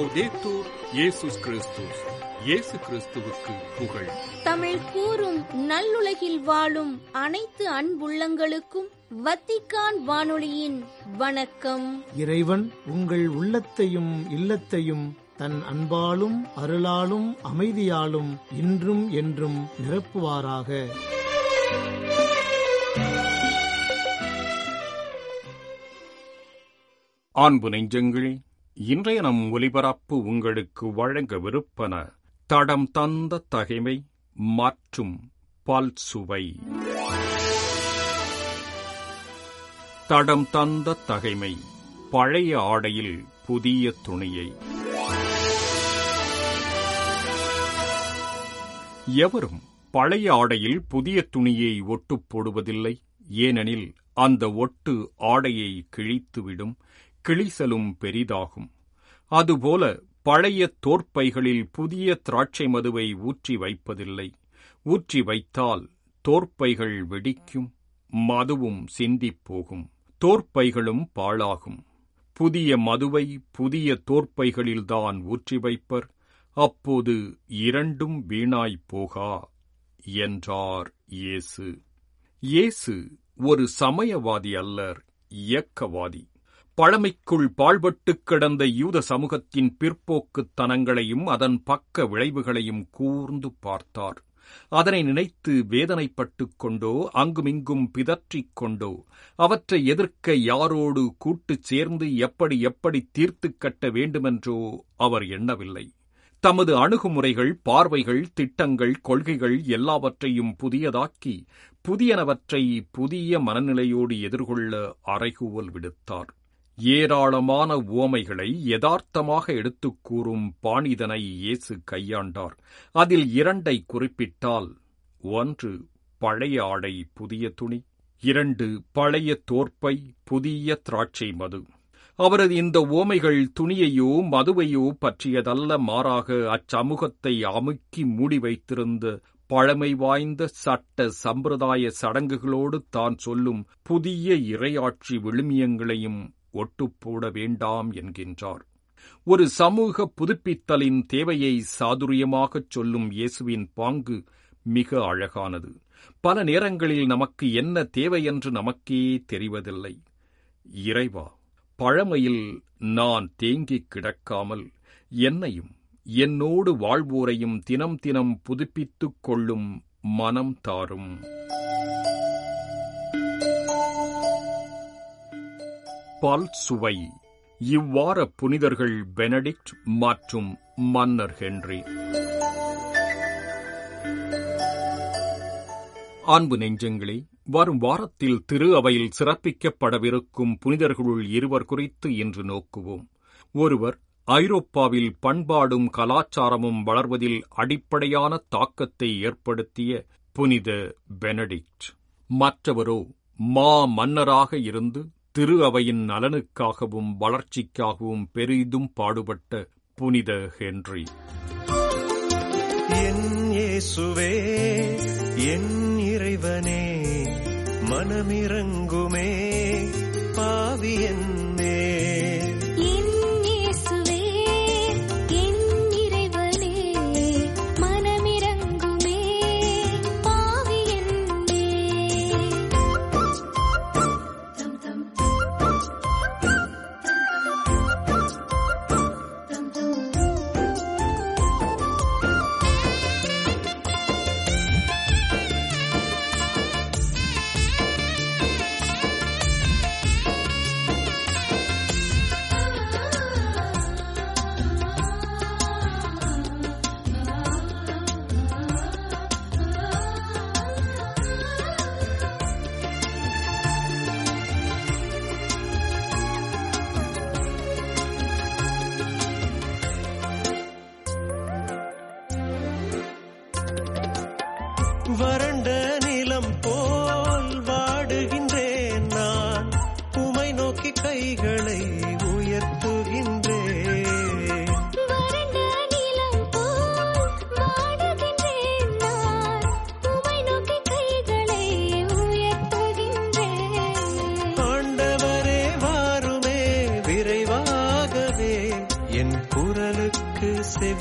லௌதேத்தூர் இயேசுஸ் கிறிஸ்துஸ். இயேசு கிறிஸ்துவுக்கு புகழ். தமிழ் கூறும் நல்லுலகில் வாழும் அனைத்து அன்புள்ளங்களுக்கும் வத்திக்கான் வானொலியின் வணக்கம். இறைவன் உங்கள் உள்ளத்தையும் இல்லத்தையும் தன் அன்பாலும் அருளாலும் அமைதியாலும் இன்றும் என்றும் நிரப்புவாராக. அன்பு நெஞ்சங்களே, இன்றைய நம் ஒலிபரப்பு உங்களுக்கு வழங்கவிருப்பன தடம் தந்த தகைமை மற்றும் பல்சுவை. தடம் தந்த தகைமை, பழைய ஆடையில் புதிய துணியை. எவரும் பழைய ஆடையில் புதிய துணியை ஒட்டுப் போடுவதில்லை. ஏனெனில் அந்த ஒட்டு ஆடையை கிழித்துவிடும், கிழிசலும் பெரிதாகும். அதுபோல பழைய தோற்பைகளில் புதிய திராட்சை மதுவை ஊற்றி வைப்பதில்லை. ஊற்றி வைத்தால் தோற்பைகள் வெடிக்கும், மதுவும் சிந்திப் போகும், தோற்பைகளும் பாழாகும். புதிய மதுவை புதிய தோற்பைகளில்தான் ஊற்றி வைப்பர், அப்போது இரண்டும் வீணாய்ப் போகா என்றார் இயேசு. இயேசு ஒரு சமயவாதி அல்லர், இயக்கவாதி. பழமைக்குள் பாழ்பட்டுக் கிடந்த யூத சமூகத்தின் பிற்போக்குத்தனங்களையும் அதன் பக்க விளைவுகளையும் கூர்ந்து பார்த்தார். அதனை நினைத்து வேதனைப்பட்டுக் கொண்டோ அங்குமிங்கும் பிதற்றிக் கொண்டோ அவற்றை எதிர்க்க யாரோடு கூட்டுச் சேர்ந்து எப்படி தீர்த்துக் கட்ட வேண்டுமென்றோ அவர் எண்ணவில்லை. தமது அணுகுமுறைகள், பார்வைகள், திட்டங்கள், கொள்கைகள் எல்லாவற்றையும் புதியதாக்கி புதியனவற்றை புதிய மனநிலையோடு எதிர்கொள்ள அறைகூவல் விடுத்தார். ஏராளமான உவமைகளை யதார்த்தமாக எடுத்துக் கூறும் பாணிதனை இயேசு கையாண்டார். அதில் 2 குறிப்பிட்டால், 1 பழைய ஆடை புதிய துணி, 2 பழைய தோற்பை புதிய திராட்சை மது. அவரது இந்த உவமைகள் துணியையோ மதுவையோ பற்றியதல்ல, மாறாக அச்சமூகத்தை அமுக்கி மூடி வைத்திருந்த பழமை வாய்ந்த சட்ட சம்பிரதாய சடங்குகளோடு தான் சொல்லும் புதிய இறையாட்சி விழுமியங்களையும் ஒட்டுப்போட வேண்டாம் என்கின்றார். ஒரு சமூக புதுப்பித்தலின் தேவையை சாதுரியமாகச் சொல்லும் இயேசுவின் பாங்கு மிக அழகானது. பல நேரங்களில் நமக்கு என்ன தேவை என்று நமக்கே தெரிவதில்லை. இறைவா, பழமையில் நான் தேங்கிக் கிடக்காமல் என்னையும் என்னோடு வாழ்வோரையும் தினம் தினம் புதுப்பித்துக் கொள்ளும் மனம் தாரும். பல்சுவை. இவ்வார புனிதர்கள் பெனடிக்ட் மற்றும் மன்னர் ஹென்றி. அன்பு நெஞ்சங்களே, வரும் வாரத்தில் திரு அவையில் சிறப்பிக்கப்படவிருக்கும் புனிதர்களுள் 2 குறித்து இன்று நோக்குவோம். ஒருவர் ஐரோப்பாவில் பண்பாடும் கலாச்சாரமும் வளர்வதில் அடிப்படையான தாக்கத்தை ஏற்படுத்திய புனித பெனடிக்ட். மற்றவரோ மன்னராக இருந்து திரு அவையின் நலனுக்காகவும் வளர்ச்சிக்காகவும் பெரிதும் பாடுபட்ட புனித ஹென்றி. என் இயேசுவே, என் இறைவனே, மனமிரங்குமே பாவி என்னே.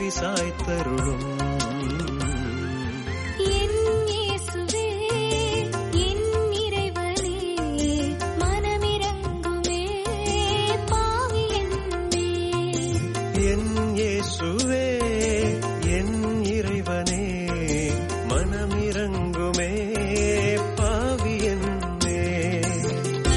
செவி சாய்த்தருளும். என் இயேசுவே என் இறைவனே மனமிரங்குமே பாவி என் மேல்.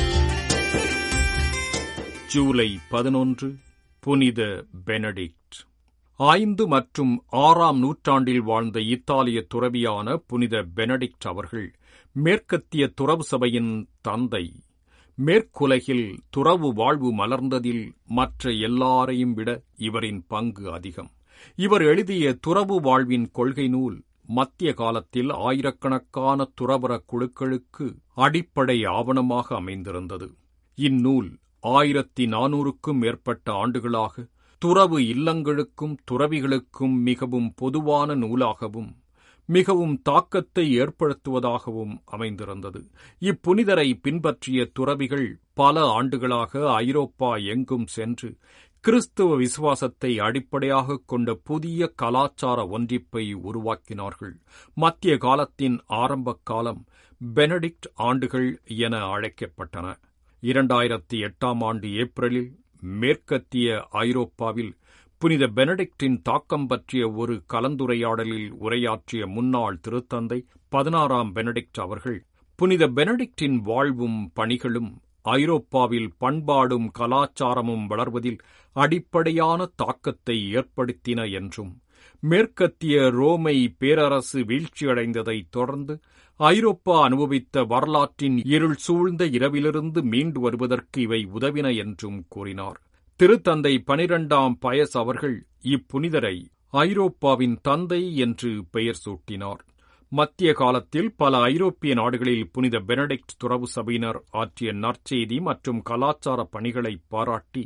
ஜூலை 11 புனித பெனடிக்ட். 5 மற்றும் 6ஆம் நூற்றாண்டில் வாழ்ந்த இத்தாலிய துறவியான புனித பெனடிக்ட் அவர்கள் மேற்கத்திய துறவு சபையின் தந்தை. மேற்குலகில் துறவு வாழ்வு மலர்ந்ததில் மற்ற எல்லாரையும் விட இவரின் பங்கு அதிகம். இவர் எழுதிய துறவு வாழ்வின் கொள்கை நூல் மத்திய காலத்தில் ஆயிரக்கணக்கான துறவற குழுக்களுக்கு அடிப்படை ஆவணமாக அமைந்திருந்தது. இந்நூல் 1400க்கும் மேற்பட்ட ஆண்டுகளாக துறவு இல்லங்களுக்கும் துறவிகளுக்கும் மிகவும் பொதுவான நூலாகவும் மிகவும் தாக்கத்தை ஏற்படுத்துவதாகவும் அமைந்திருந்தது. இப்புனிதரை பின்பற்றிய துறவிகள் பல ஆண்டுகளாக ஐரோப்பா எங்கும் சென்று கிறிஸ்துவ விசுவாசத்தை அடிப்படையாகக் கொண்ட புதிய கலாச்சார ஒன்றிப்பை உருவாக்கினார்கள். மத்திய காலத்தின் ஆரம்ப காலம் பெனடிக்ட் ஆண்டுகள் என அழைக்கப்பட்டன. 2008ஆம் ஆண்டு ஏப்ரலில் மேற்கத்திய ஐரோப்பாவில் புனித பெனடிக்டின் தாக்கம் பற்றிய ஒரு கலந்துரையாடலில் உரையாற்றிய முன்னாள் திருத்தந்தை 16ஆம் பெனடிக்ட் அவர்கள் புனித பெனடிக்டின் வாழ்வும் பணிகளும் ஐரோப்பாவில் பண்பாடும் கலாச்சாரமும் வளர்வதில் அடிப்படையான தாக்கத்தை ஏற்படுத்தின என்றும், மேற்கத்திய ரோமை பேரரசு வீழ்ச்சியடைந்ததைத் தொடர்ந்து ஐரோப்பா அனுபவித்த வரலாற்றின் இருள் சூழ்ந்த இரவிலிருந்து மீண்டு வருவதற்கு இவை உதவின என்றும் கூறினார். திருத்தந்தை 12ஆம் பயஸ் அவர்கள் இப்புனிதரை ஐரோப்பாவின் தந்தை என்று பெயர் சூட்டினார். மத்திய காலத்தில் பல ஐரோப்பிய நாடுகளில் புனித பெனடிக்ட் துறவு சபையினர் ஆற்றிய நற்செய்தி மற்றும் கலாச்சார பணிகளை பாராட்டி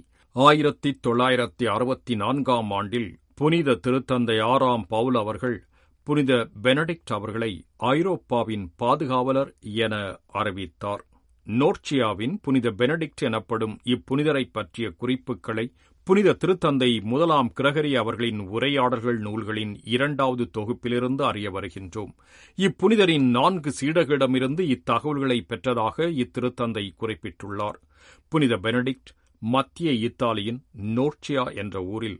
1964ஆம் ஆண்டில் புனித திருத்தந்தை 6ஆம் பவுல் அவர்கள் புனித பெனடிக்ட் அவர்களை ஐரோப்பாவின் பாதுகாவலர் என அறிவித்தார். நோர்ச்சியாவின் புனித பெனடிக்ட் எனப்படும் இப்புனிதரை பற்றிய குறிப்புகளை புனித திருத்தந்தை 1ஆம் கிரகரி அவர்களின் உரையாடல்கள் நூல்களின் 2வது தொகுப்பிலிருந்து அறிய வருகின்றோம். இப்புனிதரின் 4 சீடர்களிடமிருந்து இத்தகவல்களை பெற்றதாக இத்திருத்தந்தை குறிப்பிட்டுள்ளார். புனித பெனடிக்ட் மத்திய இத்தாலியின் நோர்ச்சியா என்ற ஊரில்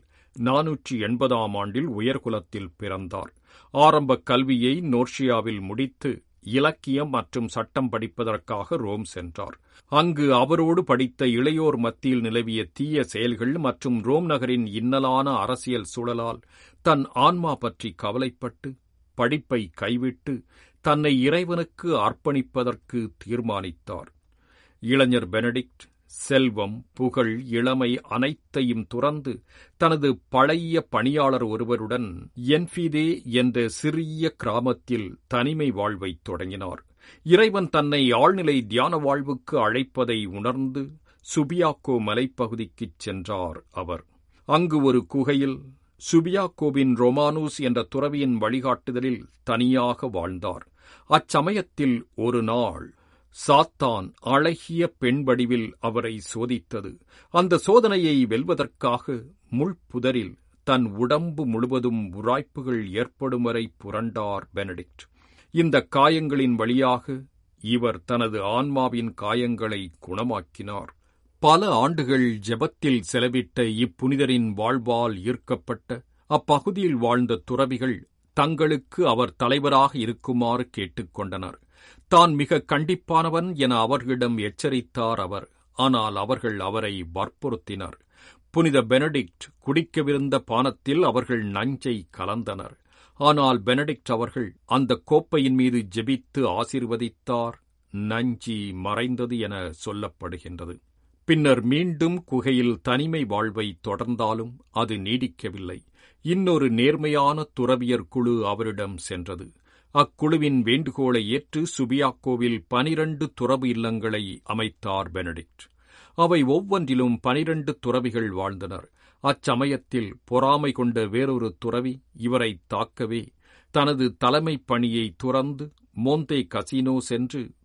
480ஆம் ஆண்டில் உயர்குலத்தில் பிறந்தார். ஆரம்ப கல்வியை நோர்ச்சியாவில் முடித்து இலக்கியம் மற்றும் சட்டம் படிப்பதற்காக ரோம் சென்றார். அங்கு அவரோடு படித்த இளையோர் மத்தியில் நிலவிய தீய செயல்கள் மற்றும் ரோம் நகரின் இன்னலான அரசியல் சூழலால் தன் ஆன்மா பற்றி கவலைப்பட்டு படிப்பை கைவிட்டு தன்னை இறைவனுக்கு அர்ப்பணிப்பதற்கு தீர்மானித்தார். இளைஞர் பெனடிக்ட் செல்வம், புகழ், இளமை அனைத்தையும் துறந்து தனது பழைய பணியாளர் ஒருவருடன் என்ஃபிதே என்ற சிறிய கிராமத்தில் தனிமை வாழ்வைத் தொடங்கினார். இறைவன் தன்னை ஆழ்நிலை தியான வாழ்வுக்கு அழைப்பதை உணர்ந்து சுபியாக்கோ மலைப்பகுதிக்குச் சென்றார் அவர். அங்கு ஒரு குகையில் சுபியாக்கோவின் ரொமானூஸ் என்ற துறவியின் வழிகாட்டுதலில் தனியாக வாழ்ந்தார். அச்சமயத்தில் ஒரு நாள் சாத்தான் அழகிய பெண் வடிவில் அவரை சோதித்தது. அந்த சோதனையை வெல்வதற்காக முள்புதரில் தன் உடம்பு முழுவதும் உராய்ப்புகள் ஏற்படும் வரை புரண்டார் பெனடிக்ட். இந்த காயங்களின் வழியாக இவர் தனது ஆன்மாவின் காயங்களை குணமாக்கினார். பல ஆண்டுகள் ஜெபத்தில் செலவிட்ட இப்புனிதரின் வாழ்வால் ஈர்க்கப்பட்ட அப்பகுதியில் வாழ்ந்த துறவிகள் தங்களுக்கு அவர் தலைவராக இருக்குமாறு கேட்டுக்கொண்டனர். தான் மிக கண்டிப்பானவன் என அவர்களிடம் எச்சரித்தார் அவர். ஆனால் அவர்கள் அவரை வற்புறுத்தினர். புனித பெனடிக்ட் குடிக்கவிருந்த பானத்தில் அவர்கள் நஞ்சை கலந்தனர். ஆனால் பெனடிக்ட் அவர்கள் அந்த கோப்பையின் மீது ஜெபித்து ஆசீர்வதித்தார். நஞ்சி மறைந்தது என சொல்லப்படுகின்றது. பின்னர் மீண்டும் குகையில் தனிமை வாழ்வை தொடர்ந்தாலும் அது நீடிக்கவில்லை. இன்னொரு நேர்மையான துறவியர் குழு அவரிடம் சென்றது. அக்குழுவின் வேண்டுகோளை ஏற்று சுபியாக்கோவில் 12 துறவு இல்லங்களை அமைத்தார் பெனடிக்ட். அவை ஒவ்வொன்றிலும் 12 துறவிகள் வாழ்ந்தனர். அச்சமயத்தில் பொறாமை கொண்ட வேறொரு துறவி இவரை தாக்கவே தனது தலைமைப் பணியை துறந்து மோந்தே கசினோ சென்று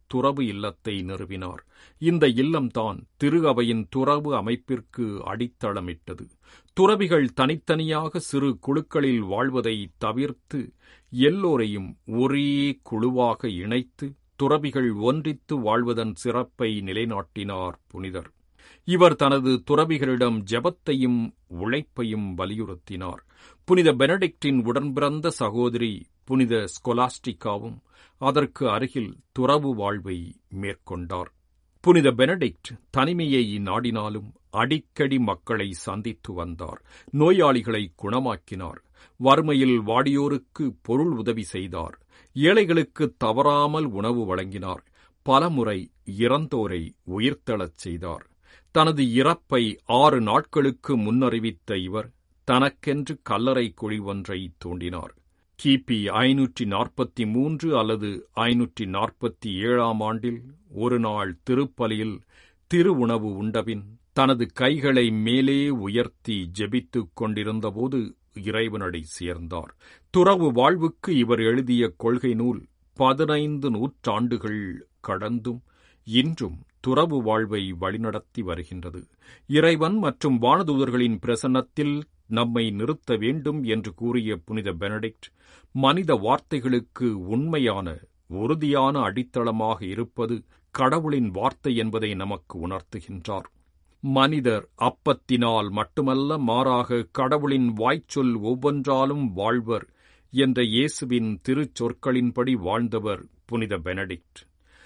துறவு இல்லத்தை நிறுவினார். இந்த இல்லம்தான் திரு அவையின் துறவு அமைப்பிற்கு அடித்தளமிட்டது. துறவிகள் தனித்தனியாக சிறு குழுக்களில் வாழ்வதை தவிர்த்து எல்லோரையும் ஒரே குழுவாக இணைத்து துறவிகள் ஒன்றித்து வாழ்வதன் சிறப்பை நிலைநாட்டினார் புனிதர். இவர் தனது துறவிகளிடம் ஜெபத்தையும் உழைப்பையும் வலியுறுத்தினார். புனித பெனடிக்டின் உடன்பிறந்த சகோதரி புனித ஸ்கொலாஸ்டிகாவும் அதற்கு அருகில் துறவு வாழ்வை மேற்கொண்டார். புனித பெனடிக்ட் தனிமையை நாடினாலும் அடிக்கடி மக்களை சந்தித்து வந்தார். நோயாளிகளை குணமாக்கினார். வறுமையில் வாடியோருக்கு பொருள் உதவி செய்தார். ஏழைகளுக்கு தவறாமல் உணவு வழங்கினார். பலமுறை இறந்தோரை உயிர்த்தெழச் செய்தார். தனது இறப்பை 6 நாட்களுக்கு முன்னறிவித்த இவர் தனக்கென்று கல்லறை குழி ஒன்றை தோண்டினார். கிபி 543 அல்லது 547 ஆண்டில் ஒரு நாள் திருப்பலியில் திரு உணவு உண்டபின் தனது கைகளை மேலே உயர்த்தி ஜெபித்துக் கொண்டிருந்தபோது இறைவனடி சேர்ந்தார். துறவு வாழ்வுக்கு இவர் எழுதிய கொள்கை நூல் 15 நூற்றாண்டுகள் கடந்தும் இன்றும் துறவு வாழ்வை வழிநடத்தி வருகின்றது. இறைவன் மற்றும் வானதூதர்களின் பிரசன்னத்தில் நம்மை நிறுத்த வேண்டும் என்று கூறிய புனித பெனடிக்ட் மனித வார்த்தைகளுக்கு உண்மையான உறுதியான அடித்தளமாக இருப்பது கடவுளின் வார்த்தை என்பதை நமக்கு உணர்த்துகின்றார். மனிதர் அப்பத்தினால் மட்டுமல்ல, மாறாக கடவுளின் வாய்ச்சொல் ஒவ்வொன்றாலும் வாழ்வர் என்ற இயேசுவின் திருச்சொற்களின்படி வாழ்ந்தவர் புனித பெனடிக்ட்.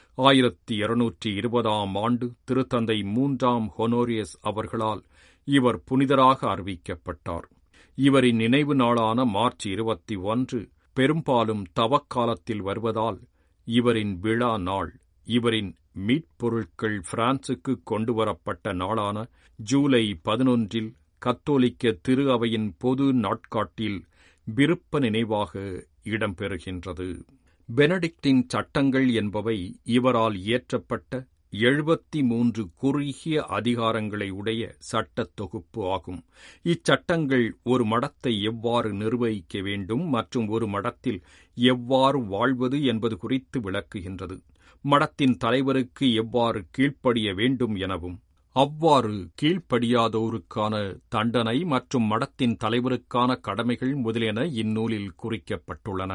1220 ஆண்டு திருத்தந்தை 3ஆம் ஹொனோரியஸ் அவர்களால் இவர் புனிதராக அறிவிக்கப்பட்டார். இவரின் நினைவு நாளான மார்ச் 21 பெரும்பாலும் தவக்காலத்தில் வருவதால் இவரின் விழா நாள் இவரின் மீட்பொருட்கள் பிரான்சுக்கு கொண்டுவரப்பட்ட நாளான ஜூலை 11 கத்தோலிக்க திரு அவையின் பொது நாட்காட்டில் விருப்ப நினைவாக இடம்பெறுகின்றது. பெனடிக்டின் சட்டங்கள் என்பவை இவரால் இயற்றப்பட்ட 73 குறுகிய அதிகாரங்களை உடைய சட்டத் தொகுப்பு ஆகும். இச்சட்டங்கள் ஒரு மடத்தை எவ்வாறு நிர்வகிக்க வேண்டும் மற்றும் ஒரு மடத்தில் எவ்வாறு வாழ்வது என்பது குறித்து விளக்குகின்றது. மடத்தின் தலைவருக்கு எவ்வாறு கீழ்ப்படிய வேண்டும் எனவும், அவ்வாறு கீழ்ப்படியாதோருக்கான தண்டனை மற்றும் மடத்தின் தலைவருக்கான கடமைகள் முதலியன இந்நூலில் குறிக்கப்பட்டுள்ளன.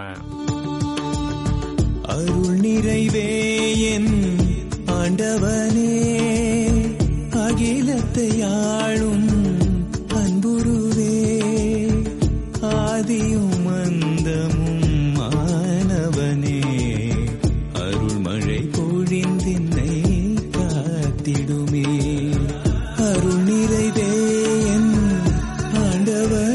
அருள் நிறைவே என் ஆண்டவனே, அகிலத்தை ஆளும் அன்புருவே, ஆதியும் அந்தமும் மாணவனே, அருள்மழை பொழிந்தின்னை காத்திடுமே. அருள் நிறைவே என் ஆண்டவனே.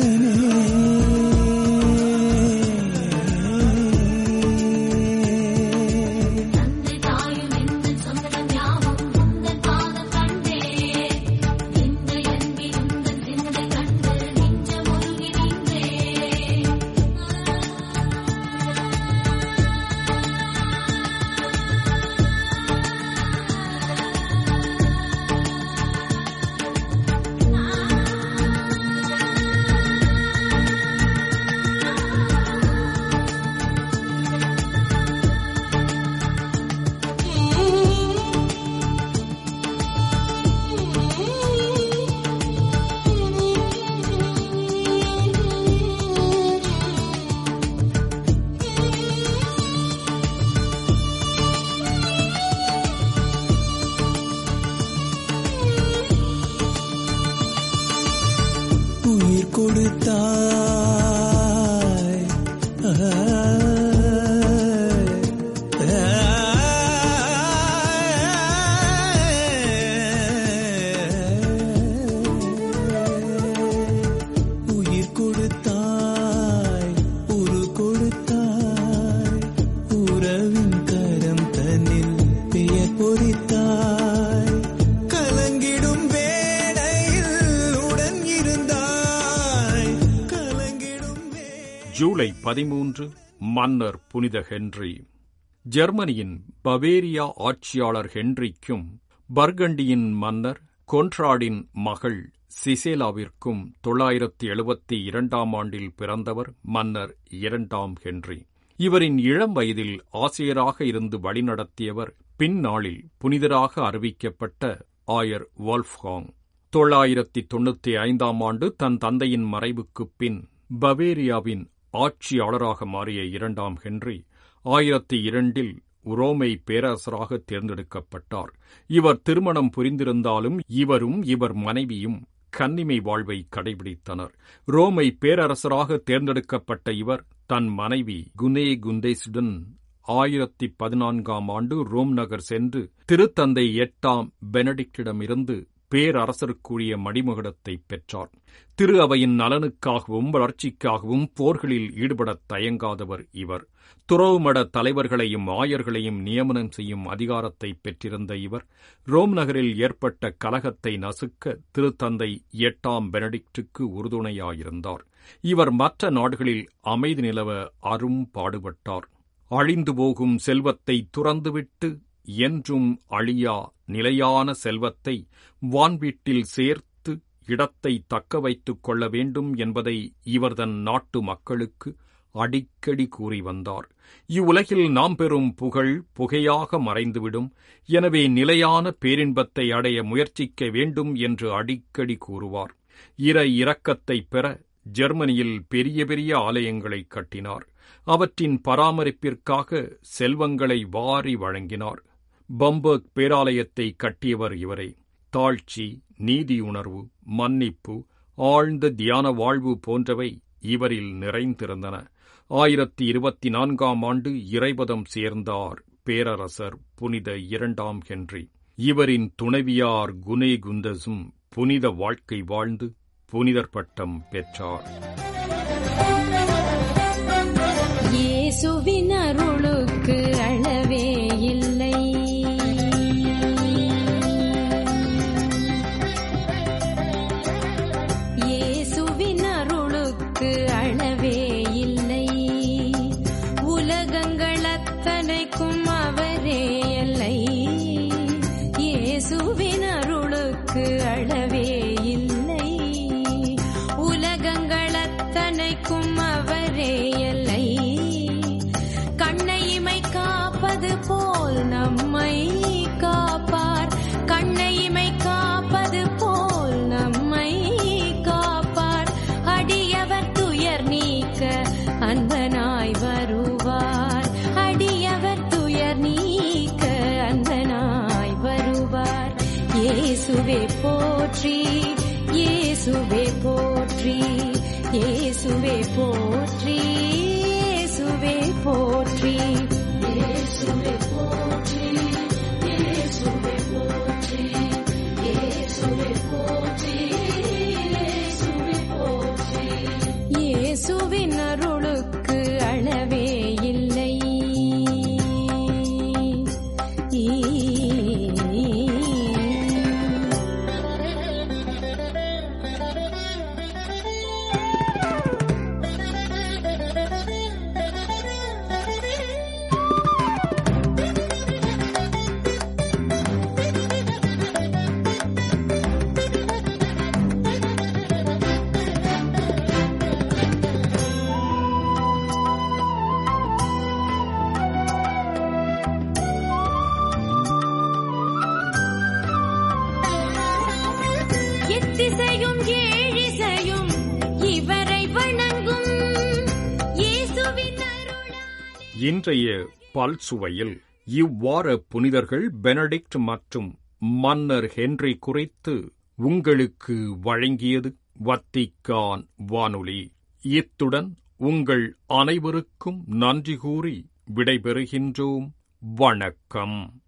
உயிர் கொடுத்தாய், உயிர் கொடுத்தாய், உரு கொடுத்தாய், உறவின் கரம் தன்னில் பெயர் பொறித்தாய், கலங்கிடும் வேளையில் உடன் இருந்தாய், கலங்கிடும் ஜூலை 13 மன்னர் புனித ஹென்றி. ஜெர்மனியின் பவேரியா ஆட்சியாளர் ஹென்றிக்கும் பர்கண்டியின் மன்னர் கொன்ராடின் மகள் சிசேலாவிற்கும் 972 ஆண்டில் பிறந்தவர் மன்னர் 2ஆம் ஹென்றி. இவரின் இளம் வயதில் ஆசிரியராக இருந்து வழிநடத்தியவர் பின்னாளில் புனிதராக அறிவிக்கப்பட்ட ஆயர் வால்ஃப்காங் 995 ஆண்டு தன் தந்தையின் மறைவுக்குப் பின் பவேரியாவின் ஆட்சியாளராக மாறிய 2ஆம் ஹென்றி 1002 உரோமை பேரரசராக தேர்ந்தெடுக்கப்பட்டார். இவர் திருமணம் புரிந்திருந்தாலும் இவரும் இவர் மனைவியும் கன்னிமை வாழ்வை கடைபிடித்தனர். ரோமை பேரரசராக தேர்ந்தெடுக்கப்பட்ட இவர் தன் மனைவி குனேகுந்தேசுடன் 1014ஆம் ஆண்டு ரோம் நகர் சென்று திருத்தந்தை 8ஆம் பெனடிக்டிடமிருந்து பேரரசருக்குரிய மடிமகுடத்தை பெற்றார். திரு அவையின் நலனுக்காகவும் வளர்ச்சிக்காகவும் போர்களில் ஈடுபடத் தயங்காதவர் இவர். துறவுமட தலைவர்களையும் ஆயர்களையும் நியமனம் செய்யும் அதிகாரத்தை பெற்றிருந்த இவர் ரோம் நகரில் ஏற்பட்ட கலகத்தை நசுக்க திருத்தந்தை 8ஆம் பெனடிக்டுக்கு உறுதுணையாயிருந்தார். இவர் மற்ற நாடுகளில் அமைதி நிலவ அரும் பாடுபட்டார். அழிந்து போகும் செல்வத்தை துறந்துவிட்டு என்றும் அழியா நிலையான செல்வத்தை வான்வீட்டில் சேர்த்து இடத்தை தக்க வைத்துக் கொள்ள வேண்டும் என்பதை இவர் தன் நாட்டு மக்களுக்கு அடிக்கடி கூறி வந்தார். இவ்வுலகில் நாம் பெறும் புகழ் புகையாக மறைந்துவிடும், எனவே நிலையான பேரின்பத்தை அடைய முயற்சிக்க வேண்டும் என்று அடிக்கடி கூறுவார். இரக்கத்தை பெற ஜெர்மனியில் பெரிய பெரிய ஆலயங்களை கட்டினார். அவற்றின் பராமரிப்பிற்காக செல்வங்களை வாரி வழங்கினார். பம்பர்க் பேராலயத்தை கட்டியவர் இவரே. தாழ்ச்சி, நீதியுணர்வு, மன்னிப்பு, ஆழ்ந்த தியான வாழ்வு போன்றவை இவரில் நிறைந்திருந்தன. 1024ஆம் ஆண்டு இறைபதம் சேர்ந்தார் பேரரசர் புனித 2ஆம் ஹென்றி. இவரின் துணைவியார் குனேகுந்தசும் புனித வாழ்க்கை வாழ்ந்து புனிதர் பட்டம் பெற்றார். இயேசுவின் அருளுக்கு அளவே இல்லை. இயேசுவின் அருளுக்கு அளவே இல்லை. உலகங்கள் அத்தனைக்கும் அவரே எல்லை. இயேசுவின் அருளுக்கு அளவே இல்லை. உலகங்கள் அத்தனைக்கும் அவரே எல்லை. கண்ணையிமை காப்பது போல் நம்மை காப்பார். கண்ணையிமை காப்பது போல் நம்மை காப்பார். அடியவர் துயர் நீக்க அன்பனாய் வருவார். அடியவர் துயர் நீக்க அன்பனாய் வருவார். இயேசுவே போற்றி, இயேசுவே போற்றி, இயேசுவே போற்றி, இயேசுவே போற்றி, இயேசுவே போற்றி, இயேசுவே போற்றி, இயேசுவே போற்றி, இயேசுவே போற்றி. இயேசுவின் அருளுக்கு அளவே இல்லை. எத்திசையும் ஏழிசையும் இவரை வணங்கும். இயேசுவின் அருளாலே. இன்றைய பல்சுவையில் இவ்வார புனிதர்கள் பெனடிக்ட் மற்றும் மன்னர் ஹென்றி குறித்து உங்களுக்கு வழங்கியது வத்திக்கான் வானொலி. இத்துடன் உங்கள் அனைவருக்கும் நன்றி கூறி விடைபெறுகின்றோம். வணக்கம்.